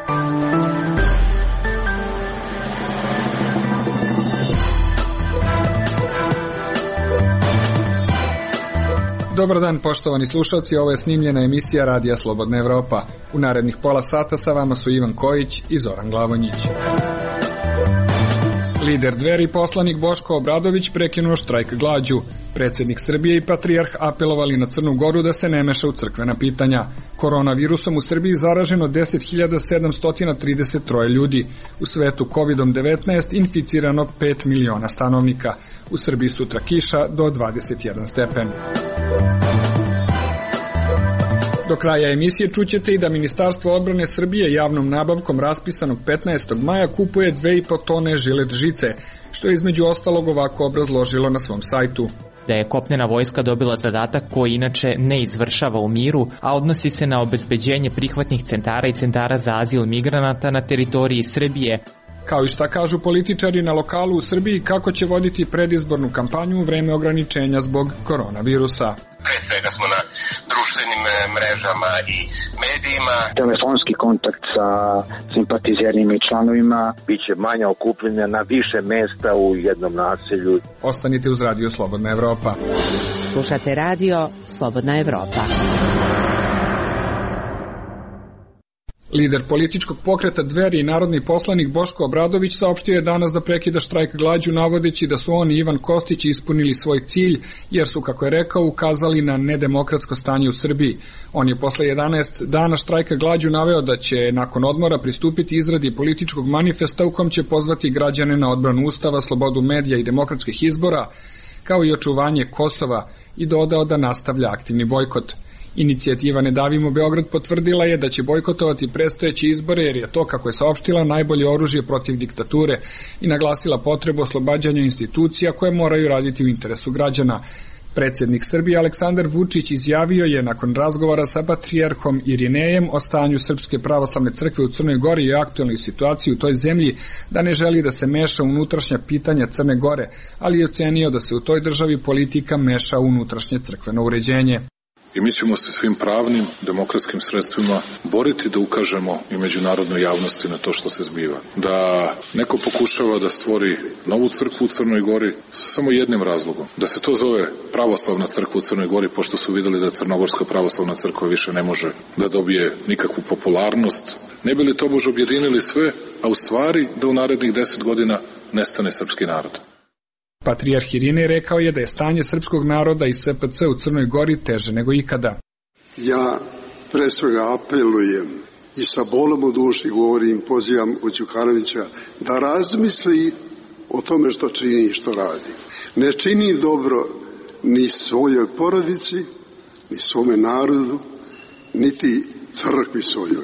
Dobar dan, poštovani slušalci, ovo je snimljena emisija Radija Slobodna Evropa. U narednih pola sata sa vama su Ivan Kojić i Zoran Glavonjić. Lider Dveri, poslanik Boško Obradović, prekinuo štrajk glađu. Predsjednik Srbije i patrijarh apelovali na Crnu Goru da se ne meša u crkvena pitanja. Koronavirusom u Srbiji zaraženo 10.733 ljudi. U svetu COVID-19 inficirano 5 miliona stanovnika. U Srbiji sutra kiša do 21 stepen. Do kraja emisije čućete i da Ministarstvo odbrane Srbije javnom nabavkom raspisanog 15. maja kupuje 2,5 tone žilet žice, što je između ostalog ovako obrazložilo na svom sajtu. Da je kopnena vojska dobila zadatak koji inače ne izvršava u miru, a odnosi se na obezbeđenje prihvatnih centara i centara za azil migranata na teritoriji Srbije. Kao i šta kažu političari na lokalu u Srbiji kako će voditi predizbornu kampanju u vreme ograničenja zbog koronavirusa. Pre svega smo na društvenim mrežama i medijima. Telefonski kontakt sa simpatizerima i članovima. Biće manja okupljenja na više mesta u jednom naselju. Ostanite uz Radio Slobodna Evropa. Slušate Radio Slobodna Evropa. Lider političkog pokreta Dveri i narodni poslanik Boško Obradović saopštio je danas da prekida štrajk glađu, navodeći da su on i Ivan Kostić ispunili svoj cilj, jer su, kako je rekao, ukazali na nedemokratsko stanje u Srbiji. On je posle 11 dana štrajka glađu naveo da će nakon odmora pristupiti izradi političkog manifesta u kom će pozvati građane na odbranu Ustava, slobodu medija i demokratskih izbora, kao i očuvanje Kosova, i dodao da nastavlja aktivni bojkot. Inicijativa Ne davimo Beograd potvrdila je da će bojkotovati predstojeće izbore jer je to, kako je saopštila, najbolje oružje protiv diktature i naglasila potrebu oslobađanja institucija koje moraju raditi u interesu građana. Predsjednik Srbije Aleksandar Vučić izjavio je nakon razgovora sa patrijarhom Irinejem o stanju Srpske pravoslavne crkve u Crnoj Gori i aktualnoj situaciji u toj zemlji da ne želi da se meša unutrašnja pitanja Crne Gore, ali je ocenio da se u toj državi politika meša u unutrašnje crkveno uređenje. I mi ćemo se svim pravnim, demokratskim sredstvima boriti da ukažemo i međunarodnoj javnosti na to što se zbiva. Da neko pokušava da stvori novu crkvu u Crnoj Gori sa samo jednim razlogom. Da se to zove pravoslavna crkva u Crnoj Gori, pošto su videli da Crnogorska pravoslavna crkva više ne može da dobije nikakvu popularnost. Ne bi li to možda objedinili sve, a u stvari da u narednih 10 godina nestane srpski narod. Patrijarh Irinej rekao je da je stanje srpskog naroda i SPC u Crnoj Gori teže nego ikada. Ja pre svega apelujem i sa bolom u duši govorim, pozivam Đukanovića da razmisli o tome što čini i što radi. Ne čini dobro ni svojoj porodici, ni svome narodu, niti crkvi svojoj.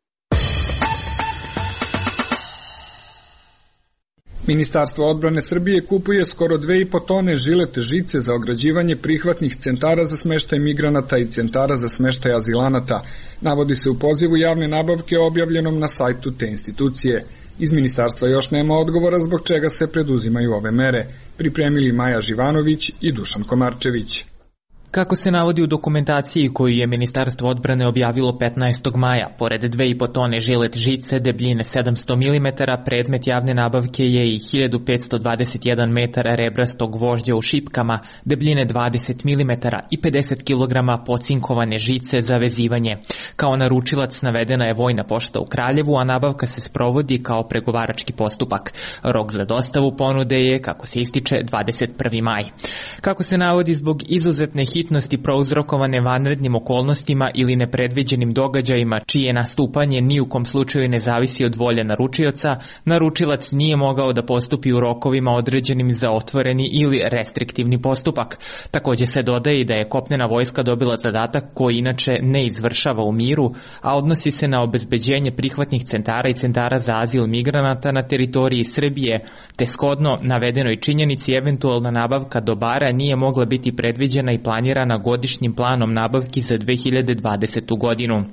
Ministarstvo odbrane Srbije kupuje skoro 2,5 tone žilet žice za ograđivanje prihvatnih centara za smeštaj migranata i centara za smeštaj azilanata, navodi se u pozivu javne nabavke objavljenom na sajtu te institucije. Iz ministarstva još nema odgovora zbog čega se preduzimaju ove mere. Pripremili Maja Živanović i Dušan Komarčević. Kako se navodi u dokumentaciji koju je Ministarstvo odbrane objavilo 15. maja, pored 2,5 tone žilet žice debljine 700 mm, predmet javne nabavke je i 1521 metara rebrastog gvožđa u šipkama debljine 20 mm i 50 kg pocinkovane žice za vezivanje. Kao naručilac navedena je Vojna pošta u Kraljevu, a nabavka se sprovodi kao pregovarački postupak. Rok za dostavu ponude je, kako se ističe, 21. maj. Kako se navodi, zbog izuzetne hitnosti prouzrokovane vanrednim okolnostima ili nepredviđenim događajima čije nastupanje ni u kom slučaju ne zavisi od volje naručioca, naručilac nije mogao da postupi u rokovima određenim za otvoreni ili restriktivni postupak. Također se dodaje i da je kopnena vojska dobila zadatak koji inače ne izvršava u miru, a odnosi se na obezbeđenje prihvatnih centara i centara za azil migranata na teritoriji Srbije, te shodno navedenoj činjenici eventualna nabavka dobara nije mogla biti predviđena i planirana godišnjim planom nabavki za 2020. godinu.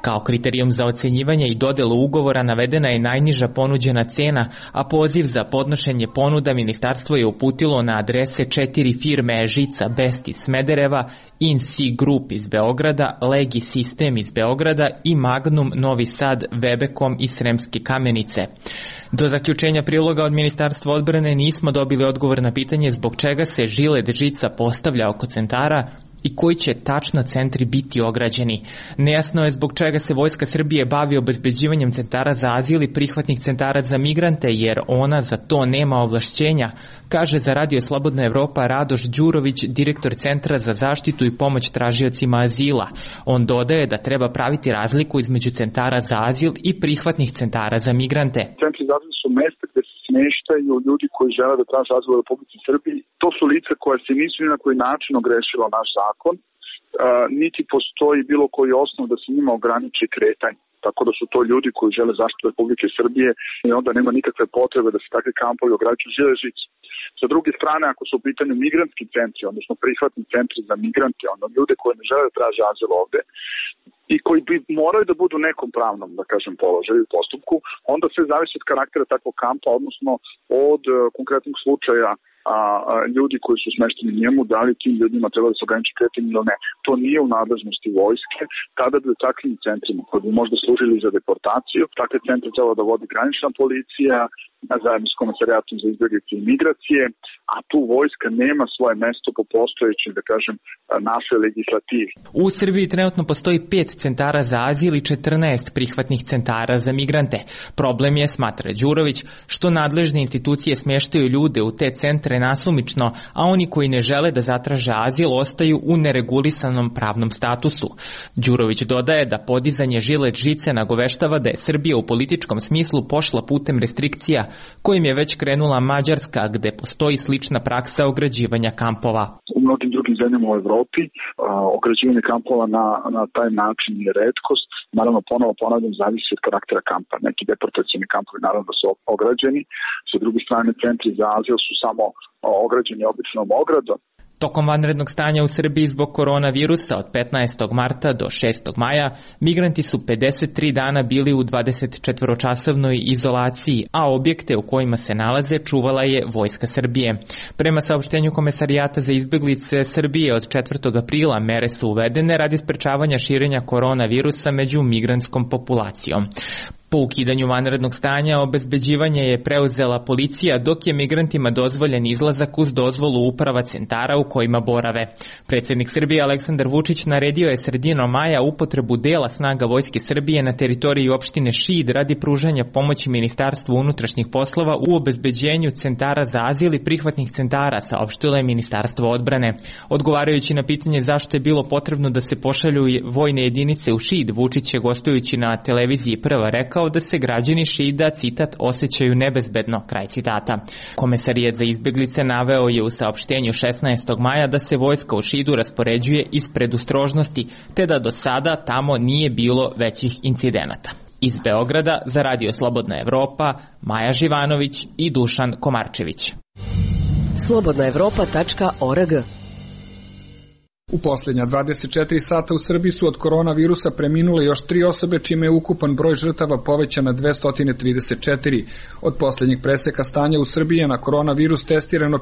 Kao kriterijum za ocenjivanje i dodelu ugovora navedena je najniža ponuđena cena, a poziv za podnošenje ponuda ministarstvo je uputilo na adrese 4 firme Žica Best iz Smedereva, INSI Group iz Beograda, Legi Sistem iz Beograda i Magnum Novi Sad, Webekom iz Sremske Kamenice. Do zaključenja priloga od Ministarstva odbrane nismo dobili odgovor na pitanje zbog čega se žilet žica postavlja oko centara i koji će tačno centri biti ograđeni. Nejasno je zbog čega se Vojska Srbije bavi obezbeđivanjem centara za azil i prihvatnih centara za migrante, jer ona za to nema ovlašćenja, kaže za Radio Slobodna Evropa Radoš Đurović, direktor Centra za zaštitu i pomoć tražiocima azila. On dodaje da treba praviti razliku između centara za azil i prihvatnih centara za migrante. Centri za azil su mesta gde se smještaju ljudi koji žele da traže azil u Republici Srbiji. To su lica koja se nisu ni na koji način ogrešila naš zakon, niti postoji bilo koji osnov da se njima ograniči kretanje. Tako da su to ljudi koji žele zaštitu Republike Srbije i onda nema nikakve potrebe da se takve kampovi ograđuju žiležici. Sa druge strane, ako su u pitanju migrantski centri, odnosno prihvatni centri za migrante, ono ljude koji ne žele da traže azil ovde i koji bi morali da budu u nekom pravnom, da kažem, položaju i postupku, onda sve zavisi od karaktera takvog kampa, odnosno od konkretnog slučaja ljudi koji su smešteni njemu, da li tim ljudima treba da se ograniči kretanje ili ne. To nije u nadležnosti vojske, tada bi u takvim centrima koji bi možda služili za deportaciju, takve centre treba da vodi granična policija, zajedno s Komesarijatом za izbjeglice i migracije, a tu vojska nema svoje mesto po postojećoj, da kažem, našoj legislativi. U Srbiji trenutno postoji 5 centara za azil i 14 prihvatnih centara za migrante. Problem je, smatra Đurović, što nadležne institucije smještaju ljude u te centre nasumično, a oni koji ne žele da zatraže azil ostaju u neregulisanom pravnom statusu. Đurović dodaje da podizanje žilet žice nagoveštava da je Srbija u političkom smislu pošla putem restrikcija kojim je već krenula Mađarska, gde postoji slična praksa ograđivanja kampova. U mnogim drugim zemljama u Evropi ograđivanje kampova na taj način je retkost. Naravno, ponovo ponavljam, zavisi od karaktera kampa. Neki deportacijni kampovi naravno da su ograđeni. Sa druge strane, centri za azil su samo ograđeni običnom ogradom. Tokom vanrednog stanja u Srbiji zbog koronavirusa od 15. marta do 6. maja, migranti su 53 dana bili u 24-časovnoj izolaciji, a objekte u kojima se nalaze čuvala je Vojska Srbije. Prema saopštenju Komesarijata za izbjeglice Srbije od 4. aprila mere su uvedene radi sprečavanja širenja koronavirusa među migrantskom populacijom. Po ukidanju vanrednog stanja obezbeđivanje je preuzela policija, dok je migrantima dozvoljen izlazak uz dozvolu uprava centara u kojima borave. Predsjednik Srbije Aleksandar Vučić naredio je sredinom maja upotrebu dela snaga Vojske Srbije na teritoriji opštine Šid radi pružanja pomoći Ministarstvu unutrašnjih poslova u obezbeđenju centara za azil i prihvatnih centara, saopštilo je Ministarstvo odbrane. Odgovarajući na pitanje zašto je bilo potrebno da se pošalju vojne jedinice u Šid, Vučić je gostujući na televiziji Prva rekao da se građani Šida, citat, osjećaju nebezbedno, kraj citata. Komesarijat za izbjeglice naveo je u saopštenju 16. maja da se vojska u Šidu raspoređuje iz predostrožnosti, te da do sada tamo nije bilo većih incidenata. Iz Beograda za Radio Slobodna Evropa, Maja Živanović i Dušan Komarčević. slobodnaevropa.org. U posljednja 24 sata u Srbiji su od koronavirusa preminule još 3 osobe, čime je ukupan broj žrtava povećan na 234. Od posljednjeg preseka stanja u Srbiji je na koronavirus testirano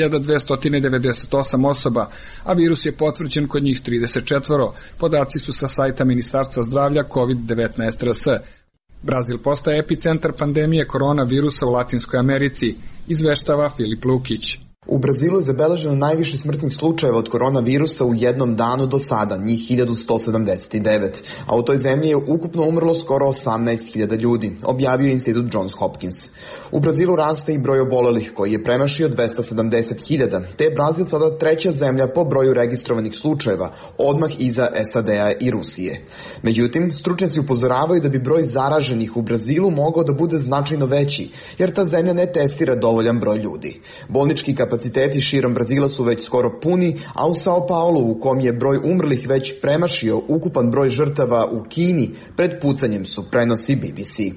5298 osoba, a virus je potvrđen kod njih 34. Podaci su sa sajta Ministarstva zdravlja COVID-19 RS. Brazil postaje epicentar pandemije koronavirusa u Latinskoj Americi, izveštava Filip Lukić. U Brazilu je zabeleženo najviše smrtnih slučajeva od koronavirusa u jednom danu do sada, njih 1179, a u toj zemlji je ukupno umrlo skoro 18.000 ljudi, objavio institut Johns Hopkins. U Brazilu raste i broj obolelih, koji je premašio 270.000, te je Brazil sada treća zemlja po broju registrovanih slučajeva, odmah iza SAD-a i Rusije. Međutim, stručnjaci upozoravaju da bi broj zaraženih u Brazilu mogao da bude značajno veći, jer ta zemlja ne testira dovoljan broj ljudi. Bolnički kapaciteti širom Brazila su već skoro puni, a u Sao Paulo, u kom je broj umrlih već premašio ukupan broj žrtava u Kini, pred pucanjem su, prenosi BBC.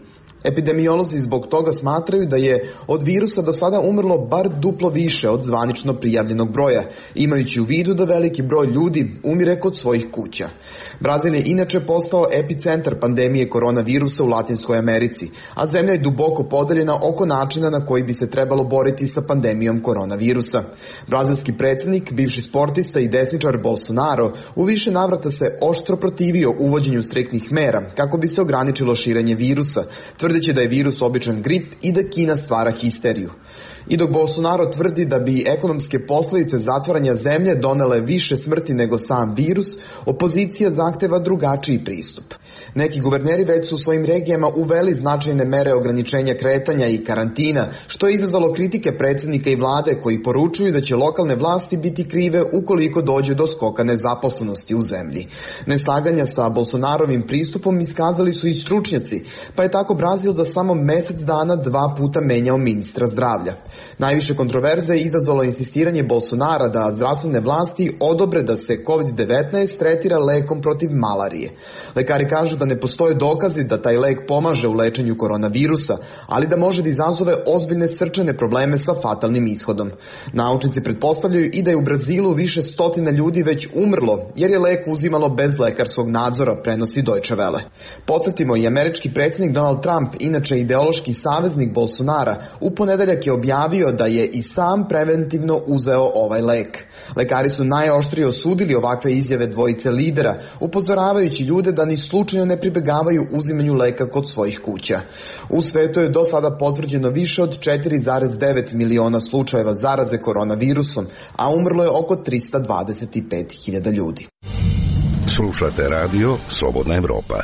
Epidemiolozi zbog toga smatraju da je od virusa do sada umrlo bar duplo više od zvanično prijavljenog broja, imajući u vidu da veliki broj ljudi umire kod svojih kuća. Brazil je inače postao epicentar pandemije koronavirusa u Latinskoj Americi, a zemlja je duboko podeljena oko načina na koji bi se trebalo boriti sa pandemijom koronavirusa. Brazilski predsjednik, bivši sportista i desničar Bolsonaro u više navrata se oštro protivio uvođenju striktnih mera kako bi se ograničilo širenje virusa, tvrdeći da je virus običan grip i da Kina stvara histeriju. I dok Bolsonaro tvrdi da bi ekonomske posljedice zatvaranja zemlje donele više smrti nego sam virus, opozicija zahteva drugačiji pristup. Neki guverneri već su u svojim regijama uveli značajne mere ograničenja kretanja i karantina, što je izazvalo kritike predsjednika i vlade koji poručuju da će lokalne vlasti biti krive ukoliko dođe do skoka nezaposlenosti u zemlji. Neslaganja sa Bolsonarovim pristupom iskazali su i stručnjaci, pa je tako Brazil za samo mjesec dana 2 puta menjao ministra zdravlja. Najviše kontroverze je izazvalo insistiranje Bolsonara da zdravstvene vlasti odobre da se COVID-19 tretira lekom protiv malarije. Lekari kažu da ne postoje dokazi da taj lek pomaže u lečenju koronavirusa, ali da može da izazove ozbiljne srčane probleme sa fatalnim ishodom. Naučnici pretpostavljaju i da je u Brazilu više stotina ljudi već umrlo, jer je lek uzimalo bez lekarskog nadzora, prenosi Deutsche Welle. Podsjetimo, i američki predsjednik Donald Trump, inače ideološki saveznik Bolsonara, u ponedeljak je objavio da je i sam preventivno uzeo ovaj lek. Lekari su najoštrije osudili ovakve izjave dvojice lidera, upozoravajući ljude da ni slučajno ne pribegavaju uzimanju leka kod svojih kuća. U svetu je do sada potvrđeno više od 4,9 miliona slučajeva zaraze koronavirusom, a umrlo je oko 325.000 ljudi. Slušate radio Slobodna Evropa.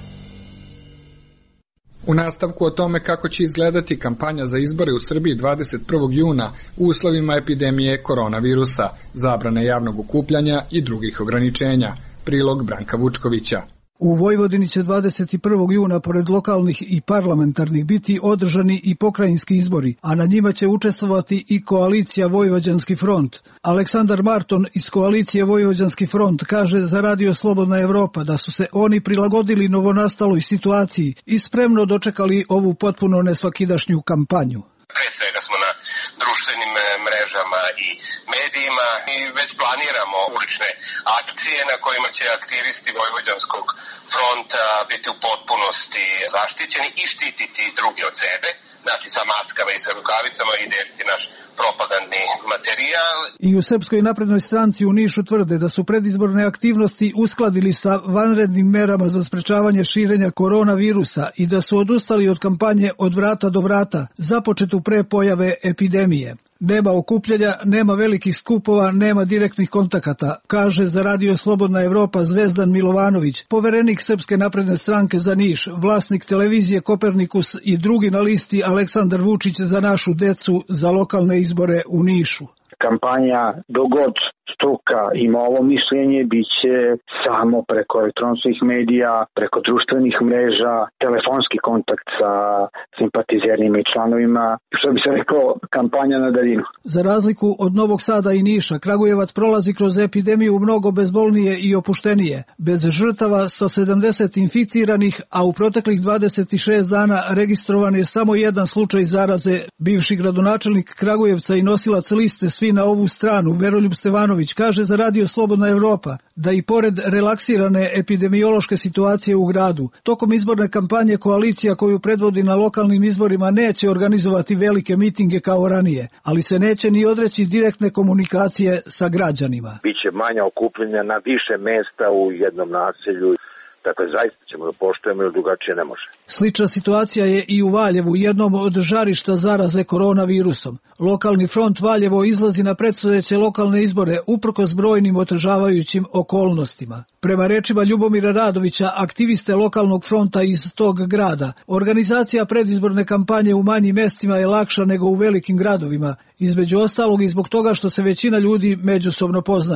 U nastavku o tome kako će izgledati kampanja za izbore u Srbiji 21. juna u uslovima epidemije koronavirusa, zabrane javnog okupljanja i drugih ograničenja. Prilog Branka Vučkovića. U Vojvodini će 21. juna pored lokalnih i parlamentarnih biti održani i pokrajinski izbori, a na njima će učestvovati i koalicija Vojvođanski front. Aleksandar Marton iz koalicije Vojvođanski front kaže za Radio Slobodna Evropa da su se oni prilagodili novonastaloj situaciji i spremno dočekali ovu potpuno nesvakidašnju kampanju. Pre svega smo na društvenim mrežama i medijima i već planiramo ulične akcije na kojima će aktivisti Vojvođanskog fronta biti u potpunosti zaštićeni i štititi drugi od sebe, znači sa maskama i sa rukavicama i deliti naš propagandni materijal. I u Srpskoj naprednoj stranci u Nišu tvrde da su predizborne aktivnosti uskladili sa vanrednim merama za sprečavanje širenja koronavirusa i da su odustali od kampanje od vrata do vrata, započetu pre pojave epidemije. Nema okupljanja, nema velikih skupova, nema direktnih kontakata, kaže za Radio Slobodna Evropa Zvezdan Milovanović, poverenik Srpske napredne stranke za Niš, vlasnik televizije Kopernikus i drugi na listi Aleksandar Vučić za našu decu za lokalne izbore u Nišu. Kampanja dogod struka ima ovo mišljenje biće samo preko elektronskih medija, preko društvenih mreža, telefonski kontakt sa simpatizerima i članovima, što bi se rekao kampanja na daljinu. Za razliku od Novog Sada i Niša, Kragujevac prolazi kroz epidemiju mnogo bezbolnije i opuštenije, bez žrtava sa 70 inficiranih, a u proteklih 26 dana registrovan je samo jedan slučaj zaraze. Bivši gradonačelnik Kragujevca i nosilac liste Svi na ovu stranu, Veroljub Stevanović, kaže za Radio Slobodna Evropa da i pored relaksirane epidemiološke situacije u gradu, tokom izborne kampanje koalicija koju predvodi na lokalnim izborima neće organizovati velike mitinge kao ranije, ali se neće ni odreći direktne komunikacije sa građanima. Biće manja okupljanja na više mesta u jednom naselju. Dakle, zaista ćemo da poštujemo jer drugačije ne može. Slična situacija je i u Valjevu, jednom od žarišta zaraze koronavirusom. Lokalni front Valjevo izlazi na predstojeće lokalne izbore uprkos brojnim otežavajućim okolnostima. Prema rečima Ljubomira Radovića, aktiviste lokalnog fronta iz tog grada, organizacija predizborne kampanje u manjim mestima je lakša nego u velikim gradovima, između ostalog i zbog toga što se većina ljudi međusobno poznaje.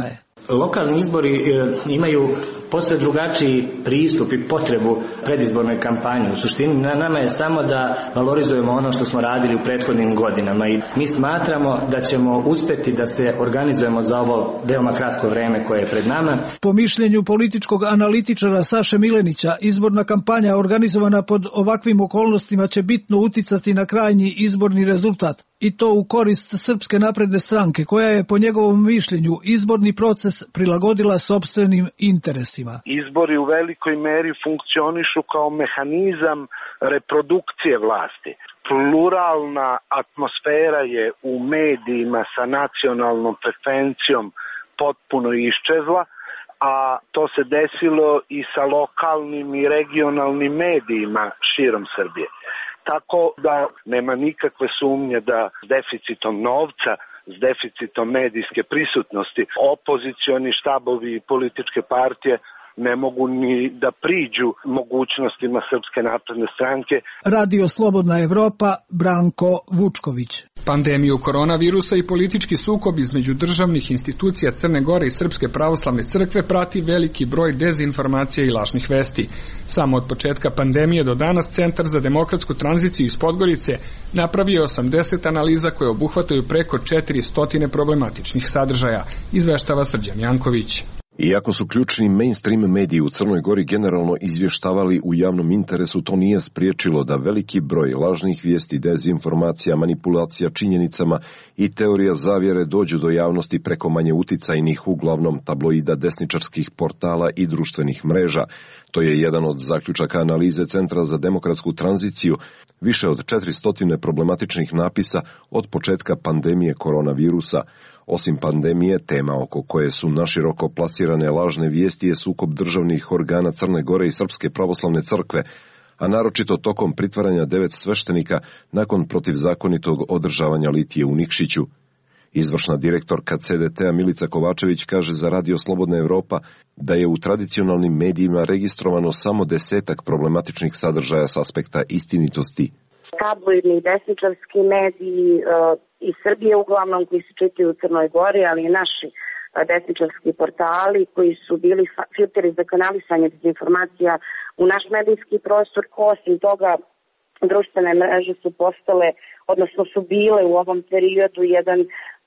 Lokalni izbori imaju posve drugačiji pristup i potrebu predizbornoj kampanji. U suštini na nama je samo da valorizujemo ono što smo radili u prethodnim godinama i mi smatramo da ćemo uspeti da se organizujemo za ovo veoma kratko vreme koje je pred nama. Po mišljenju političkog analitičara Saše Milenića, izborna kampanja organizovana pod ovakvim okolnostima će bitno uticati na krajnji izborni rezultat. I to u korist Srpske napredne stranke, koja je po njegovom mišljenju izborni proces prilagodila sopstvenim interesima. Izbori u velikoj meri funkcionišu kao mehanizam reprodukcije vlasti. Pluralna atmosfera je u medijima sa nacionalnom frekvencijom potpuno iščezla, a to se desilo i sa lokalnim i regionalnim medijima širom Srbije. Tako da nema nikakve sumnje da s deficitom novca, s deficitom medijske prisutnosti, opozicioni štabovi i političke partije ne mogu ni da priđu mogućnostima Srpske napredne stranke. Radio Slobodna Evropa, Branko Vučković. Pandemiju koronavirusa i politički sukob između državnih institucija Crne Gore i Srpske pravoslavne crkve prati veliki broj dezinformacija i lažnih vesti. Samo od početka pandemije do danas Centar za demokratsku tranziciju iz Podgorice napravio 80 analiza koje obuhvataju preko 400 problematičnih sadržaja, izveštava Srđan Janković. Iako su ključni mainstream mediji u Crnoj Gori generalno izvještavali u javnom interesu, to nije spriječilo da veliki broj lažnih vijesti, dezinformacija, manipulacija činjenicama i teorija zavjere dođu do javnosti preko manje uticajnih, uglavnom tabloida, desničarskih portala i društvenih mreža. To je jedan od zaključaka analize Centra za demokratsku tranziciju, više od 400 problematičnih napisa od početka pandemije koronavirusa. Osim pandemije, tema oko koje su naširoko plasirane lažne vijesti je sukob državnih organa Crne Gore i Srpske pravoslavne crkve, a naročito tokom pritvaranja 9 sveštenika nakon protivzakonitog održavanja litije u Nikšiću. Izvršna direktorka CDT-a Milica Kovačević kaže za Radio Slobodna Evropa da je u tradicionalnim medijima registrovano samo 10 problematičnih sadržaja s aspekta istinitosti. Tabloidni desničarski mediji iz Srbije uglavnom koji se čitaju u Crnoj Gori, ali i naši desničarski portali koji su bili filteri za kanalisanje dezinformacija u naš medijski prostor. Osim toga, društvene mreže su postale, odnosno su bile u ovom periodu jedan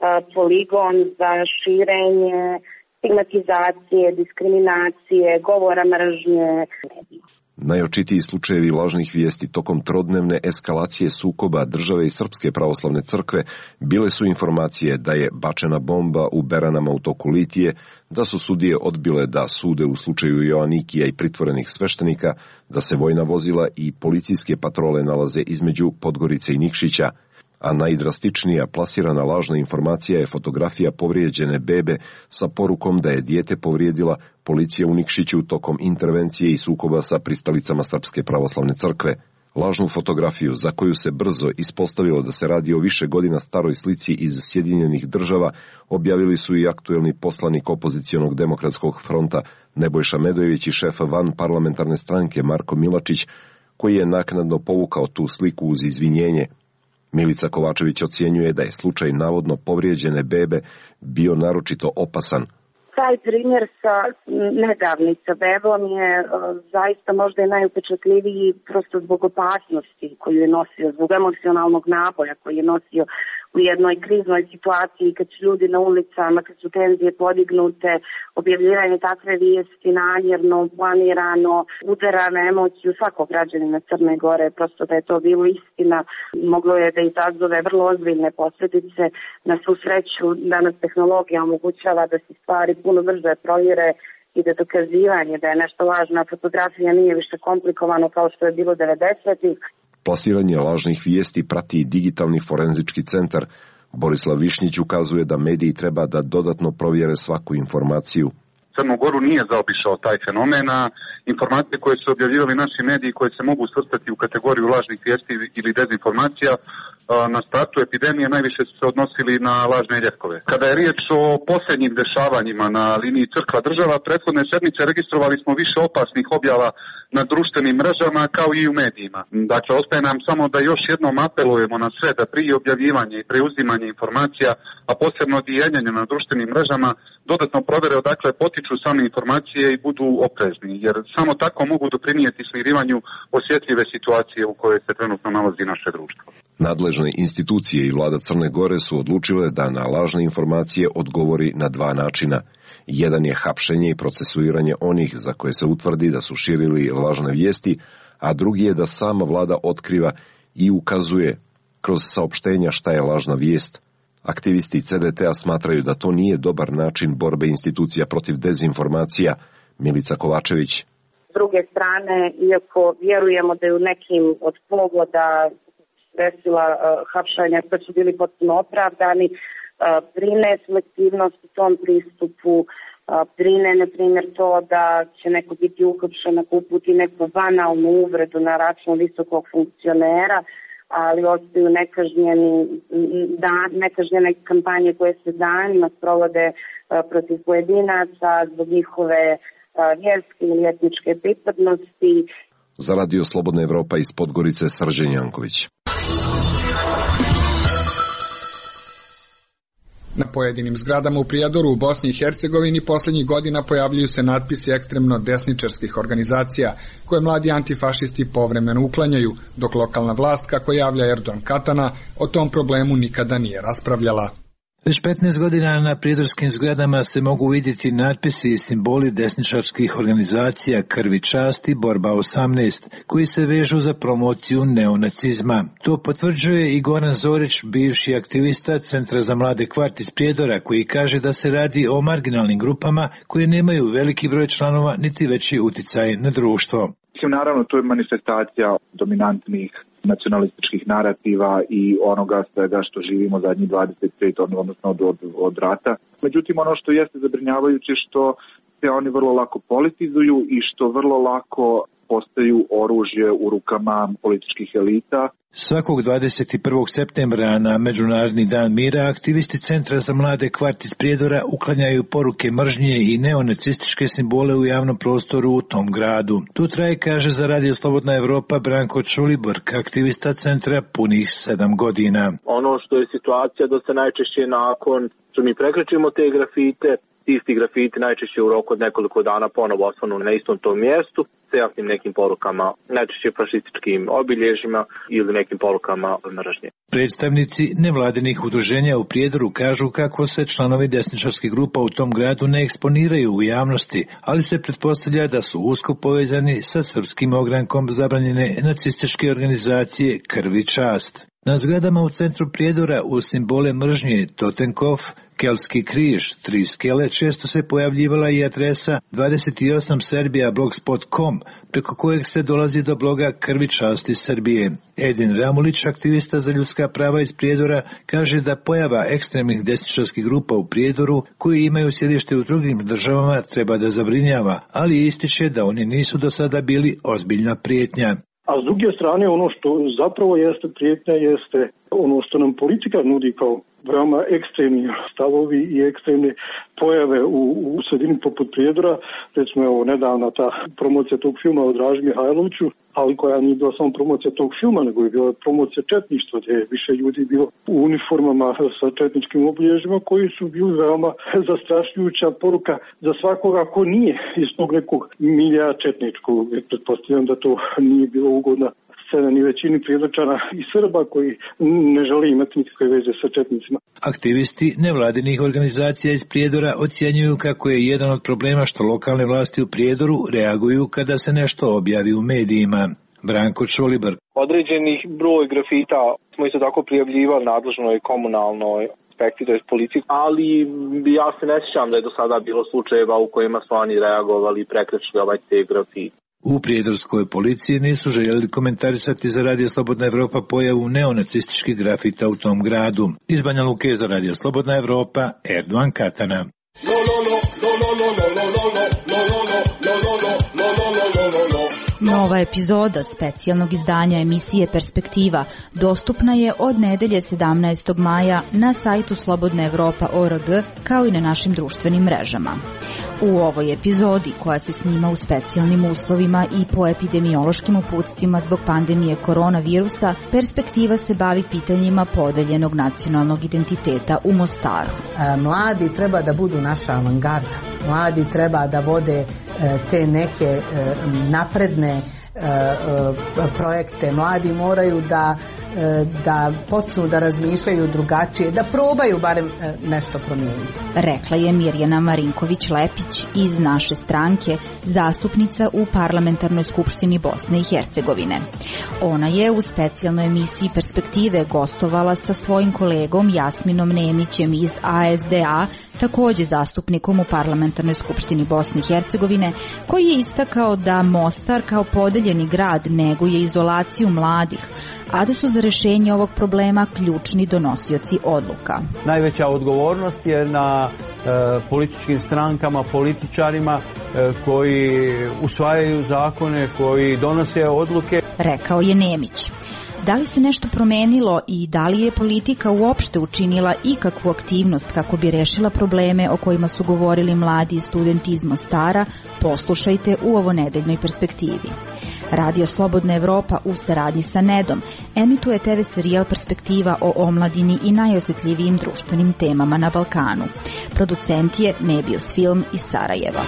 poligon za širenje stigmatizacije, diskriminacije, govora mržnje. Najočitiji slučajevi lažnih vijesti tokom trodnevne eskalacije sukoba države i Srpske pravoslavne crkve bile su informacije da je bačena bomba u Beranama u toku litije, da su sudije odbile da sude u slučaju Joanikija i pritvorenih sveštenika, da se vojna vozila i policijske patrole nalaze između Podgorice i Nikšića, a najdrastičnija plasirana lažna informacija je fotografija povrijeđene bebe sa porukom da je dijete povrijedila policija u Nikšiću tokom intervencije i sukoba sa pristalicama Srpske pravoslavne crkve. Lažnu fotografiju, za koju se brzo ispostavilo da se radi o više godina staroj slici iz Sjedinjenih država, objavili su i aktuelni poslanik opozicionog demokratskog fronta Nebojša Medojević i šef van parlamentarne stranke Marko Milačić, koji je naknadno povukao tu sliku uz izvinjenje. Milica Kovačević ocjenjuje da je slučaj navodno povrijeđene bebe bio naročito opasan. Taj primjer sa nedavnim sa bebom je zaista možda i najupečatljiviji prosto zbog opasnosti koju je nosio, zbog emocionalnog naboja koji je nosio u jednoj kriznoj situaciji kad su ljudi na ulicama, kad su tenzije podignute, objavljivanje takve vijesti namjerno, planirano, udara na emociju svakog građanina Crne Gore, prosto da je to bilo istina, moglo je da izazove vrlo ozbiljne posljedice. Na svu sreću danas tehnologija omogućava da se stvari puno brže provjere i da dokazivanje da je nešto lažna fotografija nije više komplikovano kao što je bilo 90-ih. Plasiranje lažnih vijesti prati i digitalni forenzički centar. Borislav Višnjić ukazuje da mediji treba da dodatno provjere svaku informaciju. Crnu Goru nije zaobišao taj fenomen, a informacije koje su objavljivali naši mediji koje se mogu svrstati u kategoriju lažnih vijesti ili dezinformacija na startu epidemije najviše su se odnosili na lažne ljekove. Kada je riječ o posljednjim dešavanjima na liniji crkva država, prethodne sedmice registrovali smo više opasnih objava na društvenim mrežama kao i u medijima. Dakle, ostaje nam samo da još jednom apelujemo na sve da prije objavljivanja i preuzimanja informacija, a posebno dijeljenja na društvenim mrežama, dodatno provere odakle potiču same informacije i budu oprezni, jer samo tako mogu doprinijeti smirivanju osjetljive situacije u kojoj se trenutno nalazi naše društvo. Nadležne institucije i vlada Crne Gore su odlučile da na lažne informacije odgovori na dva načina. Jedan je hapšenje i procesuiranje onih za koje se utvrdi da su širili lažne vijesti, a drugi je da sama vlada otkriva i ukazuje kroz saopštenja šta je lažna vijest. Aktivisti CDT-a smatraju da to nije dobar način borbe institucija protiv dezinformacija. Milica Kovačević. S druge strane, iako vjerujemo da je u nekim od pogoda desila hapšanja koji su bili potpuno opravdani, brine selektivnost u tom pristupu, brine, na primjer, to da će neko biti uhapšen ako uputi neku banalnu uvredu na račun visokog funkcionera, ali ostaju nekažnjene kampanje koje se danima sprovode protiv pojedinaca zbog njihove vjerske ili etničke pripadnosti. Za Radio Slobodna Evropa iz Podgorice, Srđan Janković. Na pojedinim zgradama u Prijedoru u Bosni i Hercegovini posljednjih godina pojavljuju se natpisi ekstremno desničarskih organizacija koje mladi antifašisti povremeno uklanjaju, dok lokalna vlast, kako javlja Erdogan Katana, o tom problemu nikada nije raspravljala. Već 15 godina na prijedorskim zgradama se mogu vidjeti natpisi i simboli desničarskih organizacija Krv i čast i Borba 18, koji se vežu za promociju neonacizma. To potvrđuje i Goran Zorić, bivši aktivista Centra za mlade Kvart iz Prijedora, koji kaže da se radi o marginalnim grupama koje nemaju veliki broj članova niti veći uticaj na društvo. Naravno, to je manifestacija dominantnih nacionalističkih narativa i onoga svega što živimo zadnjih 25, odnosno od rata. Međutim, ono što jeste zabrinjavajuće što se oni vrlo lako politizuju i što vrlo lako postaju oružje u rukama političkih elita. Svakog 21. septembra na Međunarodni dan mira aktivisti Centra za mlade Kvart iz Prijedora uklanjaju poruke mržnje i neonacističke simbole u javnom prostoru u tom gradu. Tu traje, kaže za Radio Slobodna Evropa Branko Čuliborg, aktivista centra punih 7 godina. Ono što je situacija da se najčešće nakon što mi prekrećimo te grafite, isti grafiti najčešće u roku od nekoliko dana ponovo osvanu na istom tom mjestu s jasnim nekim porukama, najčešće fašističkim obilježjima ili nekim porukama mržnje. Predstavnici nevladinih udruženja u Prijedoru kažu kako se članovi desničarskih grupa u tom gradu ne eksponiraju u javnosti, ali se pretpostavlja da su usko povezani sa srpskim ogrankom zabranjene nacističke organizacije Krv i čast. Na zgradama u centru Prijedora u simbole mržnje Totenkov, Keltski križ, 3 skele, često se pojavljivala i adresa 28serbia.blogspot.com, preko kojeg se dolazi do bloga Krv i čast iz Srbije. Edin Ramulić, aktivista za ljudska prava iz Prijedora, kaže da pojava ekstremnih desničarskih grupa u Prijedoru, koji imaju sjedište u drugim državama, treba da zabrinjava, ali ističe da oni nisu do sada bili ozbiljna prijetnja. A s druge strane, ono što zapravo jeste prijetnja, jeste ono što nam politika nudi kao veoma ekstremni stavovi i ekstremne pojave u sredini poput Prijedora. Recimo, evo, nedavna ta promocija tog filma o Draži Mihajloviću, ali koja nije bila samo promocija tog filma, nego je bila promocija četništva, gdje je više ljudi bilo u uniformama sa četničkim obilježjima, koji su bili veoma zastrašujuća poruka za svakoga ko nije iz tog nekog milija četničkog. Pretpostavljam da to nije bilo ugodna scena ni većini Prijedočana i Srba koji ne žele imati nikakve veze sa četnicima. Aktivisti nevladinih organizacija iz Prijedora ocjenjuju kako je jedan od problema što lokalne vlasti u Prijedoru reaguju kada se nešto objavi u medijima. Branko Čuliborg. Određenih broj grafita smo isto tako prijavljivali nadležnoj komunalnoj inspekciji, to je policiji, ali ja se ne sjećam da je do sada bilo slučajeva u kojima su oni reagovali i prekrečili te grafite. U prijedorskoj policiji nisu željeli komentarisati za Radio Slobodna Evropa pojavu neonacističkih grafita u tom gradu. Iz Banja Luke za Radio Slobodna Evropa, Erdogan Katana. Nova epizoda specijalnog izdanja emisije Perspektiva dostupna je od nedelje 17. maja na sajtu slobodnaevropa.org kao i na našim društvenim mrežama. U ovoj epizodi, koja se snima u specijalnim uslovima i po epidemiološkim uputstvima zbog pandemije koronavirusa, Perspektiva se bavi pitanjima podeljenog nacionalnog identiteta u Mostaru. Mladi treba da budu naša avangarda. Mladi treba da vode te neke napredne projekte. Mladi moraju da počnu da razmišljaju drugačije, da probaju barem nešto promijeniti. Rekla je Mirjana Marinković-Lepić iz naše stranke, zastupnica u Parlamentarnoj skupštini Bosne i Hercegovine. Ona je u specijalnoj emisiji Perspektive gostovala sa svojim kolegom Jasminom Nemićem iz ASDA, takođe zastupnikom u Parlamentarnoj skupštini Bosne i Hercegovine, koji je istakao da Mostar kao podeljeni grad neguje izolaciju mladih, a da su za rešenje ovog problema ključni donosioci odluka. Najveća odgovornost je na političkim strankama, političarima koji usvajaju zakone, koji donose odluke. Rekao je Nemić. Da li se nešto promenilo i da li je politika uopšte učinila ikakvu aktivnost kako bi rešila probleme o kojima su govorili mladi i studenti iz Mostara, poslušajte u ovonedeljnoj Perspektivi. Radio Slobodna Evropa u saradnji sa NED-om emituje TV serijal Perspektiva o omladini i najosjetljivijim društvenim temama na Balkanu. Producent je Mebius Film iz Sarajeva.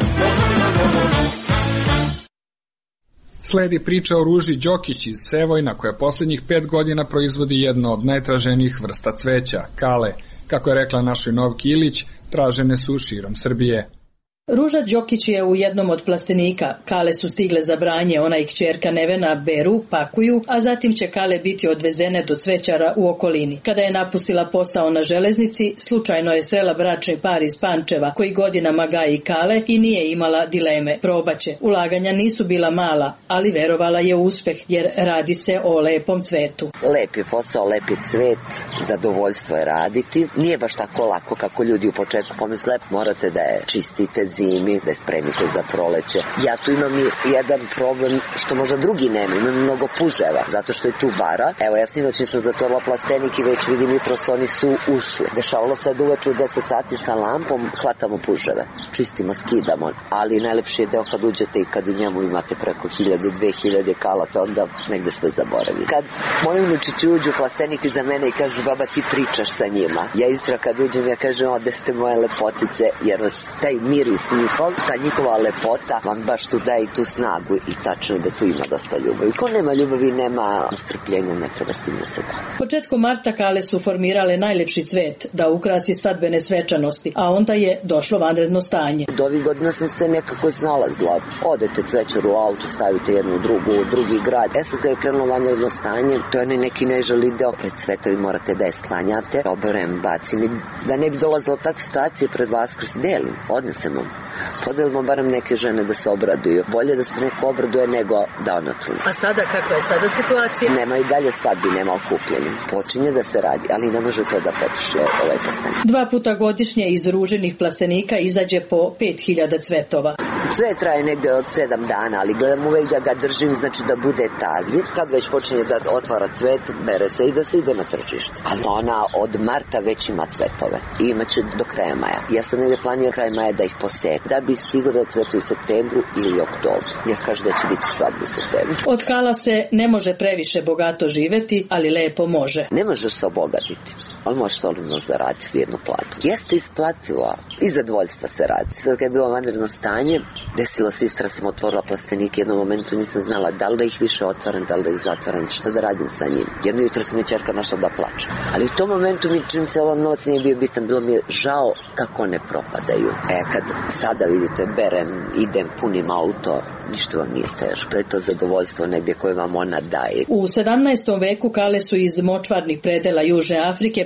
Sledi priča o Ruži Đokić iz Sevojna, koja poslednjih 5 godina proizvodi jedno od najtraženijih vrsta cveća, kale. Kako je rekla našoj Novki Ilić, tražene su širom Srbije. Ruža Đokić je u jednom od plastenika. Kale su stigle za branje, ona i kćerka Nevena beru, pakuju, a zatim će kale biti odvezene do cvećara u okolini. Kada je napustila posao na železnici, slučajno je srela bračni par iz Pančeva, koji godinama gaji kale i nije imala dileme. Probaće. Ulaganja nisu bila mala, ali verovala je u uspeh, jer radi se o lepom cvetu. Lep je posao, lep je cvet, zadovoljstvo je raditi. Nije baš tako lako kako ljudi u početku pomisle, morate da je čistite zimi, da je spremite za proleće. Ja tu imam jedan problem što možda drugi nema, imam mnogo puževa, zato što je tu bara. Evo, ja sinoć sam zatvorila plastenik i već vidim jutros oni su ušli. Dešavalo se da uveče u 10 sati sa lampom hvatamo puževe, čistimo, skidamo, ali najlepši je deo kad uđete i kad u njemu imate preko 1000-2000 kalata, onda negde sve zaboravi. Kad moji unučići uđu u plastenik iza mene i kažu, baba, ti pričaš sa njima. Ja istra kad uđem, ja kažem, ode ste moje lepotice, jer taj miris njihov, ta njihova lepota vam baš tu daje tu snagu i tačno da tu ima dosta ljubavi. Ko nema ljubavi, nema strpljenja, ne treba s tim da se da. Početkom marta kale su formirale najlepši cvet da ukrasi svadbene svečanosti, a onda je došlo vanredno stanje. Od ovih godina sam se nekako snalazila. Odete cvećaru u auto, stavite jednu u drugi grad. Sad kad je krenulo vanredno stanje, to je neki najžaliji deo. Pred cvetovi morate da je sklanjate, oberem, bacim. Da ne bi dolazila takve situacije pred Vaskrs, delim, odnesemo. Podelimo barem neke žene da se obraduju. Bolje da se neko obraduje nego da ona trune. A sada, kakva je sada situacija? Nema i dalje svadbi, nema okupljenja. Počinje da se radi, ali ne može to da potuši ovaj plastenik. 2 puta godišnje iz ruženih plastenika izađe po 5000 cvetova. Sve traje negde od 7 dana, ali gledam uvek da ga držim, znači da bude tazi. Kad već počinje da otvara cvet, bere se i da se ide na tržište. Ali ona od marta već ima cvetove i imaće do kraja maja. Ja sam negde planira kraj maja da ih posete, da bi stigo da cvetu u septembru ili oktobru. Ja kažem da će biti svadba u septembru. Od kala se ne može previše bogato živeti, ali lepo može. Ne možeš se obogatiti, ali možeš solidno zaraditi jednu platu. Jeste isplativo, i zadovoljstva se radi. Sad kad je bilo vanredno stanje, desilo se istra, sam otvorila plastenik, jednom momentu nisam znala da li da ih više otvaram, da li da ih zatvaram, šta da radim sa njim. Jedno jutro sam je čerka našla da plače. Ali u tom momentu mi čim se ovaj novac nije bio bitan, bilo mi je žao kako ne propadaju. Kad sada vidite, berem, idem, punim auto, ništa vam nije teško. To je to zadovoljstvo negdje koje vam ona daje. U 17. veku kale su iz močvarnih predela Južne Afrike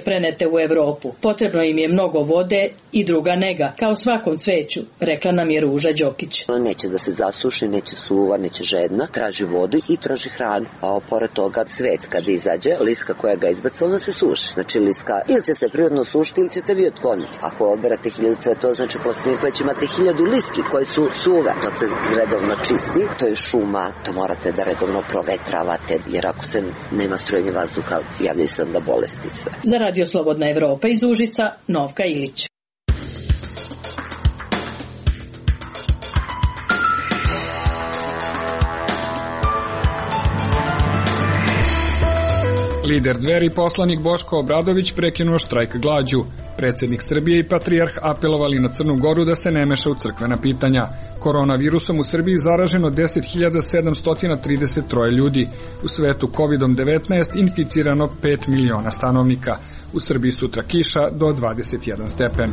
prenete u Evropu. Potrebno im je mnogo vode i druga nega, kao svakom cveću, rekla nam je Ruža Đokić. Neće da se zasuši, neće suva, neće žedna, traži vodu i traži hranu. A pored toga cvet kad izađe, liska koja ga izbaca, ona se suši. Znači liska ili će se prirodno sušiti ili ćete vi otkloniti. Ako oberate 1000 cvetova, znači plastenik već imate 1000 liski koji su suve. To se redovno čisti, to je šuma, to morate da redovno provetravate, jer ako se nema strujenje vazduha, javljaju se onda bolesti sve. Za Radio Slobodna Evropa iz Užica, Novka Ilić. Lider Dveri, poslanik Boško Obradović, prekinuo štrajk glađu. Predsjednik Srbije i patrijarh apelovali na Crnu Goru da se ne meša u crkvena pitanja. Koronavirusom u Srbiji zaraženo 10.733 ljudi. U svetu COVID-19 inficirano 5 miliona stanovnika. U Srbiji sutra kiša do 21 stepen.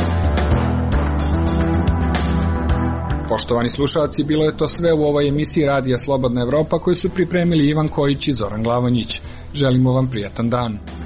Poštovani slušalci, bilo je to sve u ovoj emisiji Radija Slobodna Evropa koju su pripremili Ivan Kojić i Zoran Glavonjić. Želimo vam prijatan dan.